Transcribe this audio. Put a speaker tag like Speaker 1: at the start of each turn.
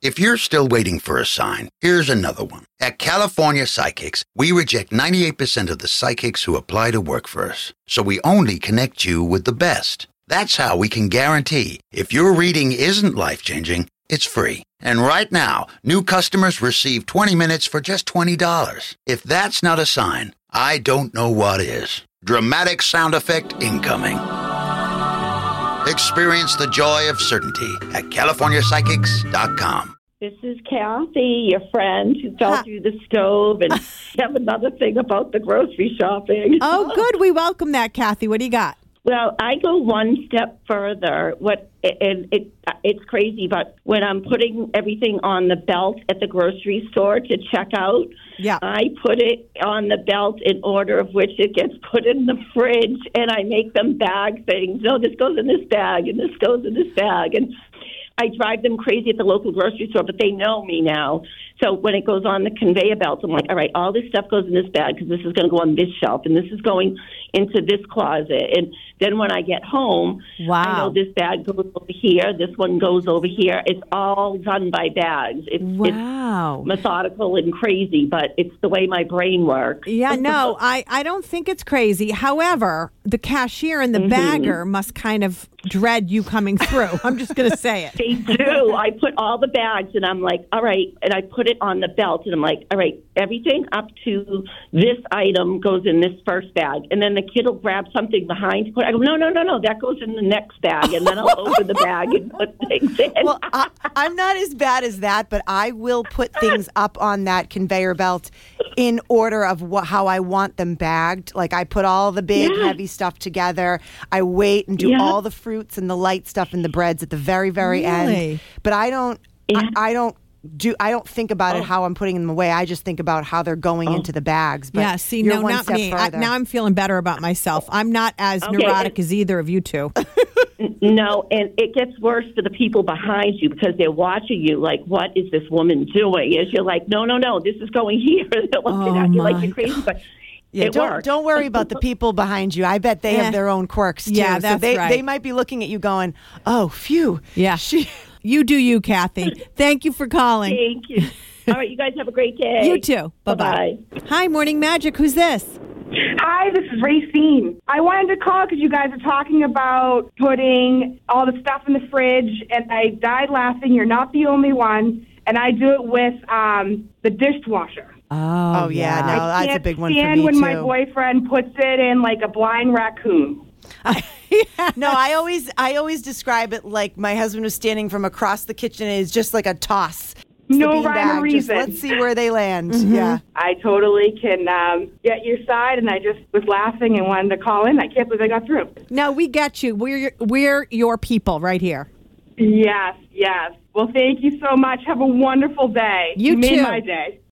Speaker 1: If you're still waiting for a sign, here's another one. At California Psychics, we reject 98% of the psychics who apply to work for us. So we only connect you with the best. That's how we can guarantee if your reading isn't life-changing, it's free. And right now, new customers receive 20 minutes for just $20. If that's not a sign, I don't know what is. Dramatic sound effect incoming. Experience the joy of certainty at CaliforniaPsychics.com.
Speaker 2: This is Kathy, your friend who fell through the stove, and have another thing about the grocery shopping.
Speaker 3: Oh, good. We welcome that, Kathy. What do you got?
Speaker 2: Well, I go one step further. It's crazy, but when I'm putting everything on the belt at the grocery store to check out, I put it on the belt in order of which it gets put in the fridge, and I make them bag things. No, this goes in this bag, and this goes in this bag, and I drive them crazy at the local grocery store, but they know me now. So when it goes on the conveyor belt, I'm like, all right, all this stuff goes in this bag because this is going to go on this shelf, and this is going into this closet. And then when I get home, I know this bag goes over here, this one goes over here. It's all done by bags. It's methodical and crazy, but it's the way my brain works.
Speaker 3: Yeah, no, I don't think it's crazy. However, the cashier and the bagger must kind of dread you coming through. I'm just going to say it.
Speaker 2: They do. I put all the bags, and I'm like, all right, and I put it on the belt, and I'm like, all right, everything up to this item goes in this first bag. And then the kid will grab something behind. I go, no, that goes in the next bag. And then I'll open the bag and put things in.
Speaker 4: Well, I'm not as bad as that, but I will put things up on that conveyor belt in order of how I want them bagged. Like I put all the big, heavy stuff together. I wait and do all the fruits and the light stuff and the breads at the very, very end. But I don't think about it how I'm putting them away. I just think about how they're going into the bags. But
Speaker 3: see, no, not me. Now I'm feeling better about myself. I'm not as neurotic as either of you two.
Speaker 2: No, and it gets worse for the people behind you because they're watching you like, what is this woman doing? As you're like, no, this is going here. They're looking at you like you're crazy, but
Speaker 4: don't worry about the people behind you. I bet they have their own quirks, too.
Speaker 3: Yeah, that's right.
Speaker 4: They might be looking at you going, oh, phew.
Speaker 3: Yeah. You do you, Kathy. Thank you for calling.
Speaker 2: Thank you. All right, you guys have a great day.
Speaker 3: You too. Bye-bye. Hi, Morning Magic. Who's this?
Speaker 5: Hi, this is Racine. I wanted to call because you guys are talking about putting all the stuff in the fridge, and I died laughing. You're not the only one, and I do it with the dishwasher.
Speaker 4: Oh yeah. No, that's a big one for me, too.
Speaker 5: I can't stand when my boyfriend puts it in like a blind raccoon.
Speaker 4: No, I always describe it like my husband was standing from across the kitchen and it's just like a toss.
Speaker 5: No rhyme or reason.
Speaker 4: Let's see where they land. Mm-hmm. Yeah,
Speaker 5: I totally can get your side, and I just was laughing and wanted to call in. I can't believe I got through.
Speaker 3: No, we get you. We're your people right here.
Speaker 5: Yes. Well, thank you so much. Have a wonderful day.
Speaker 3: You too.
Speaker 5: made my day.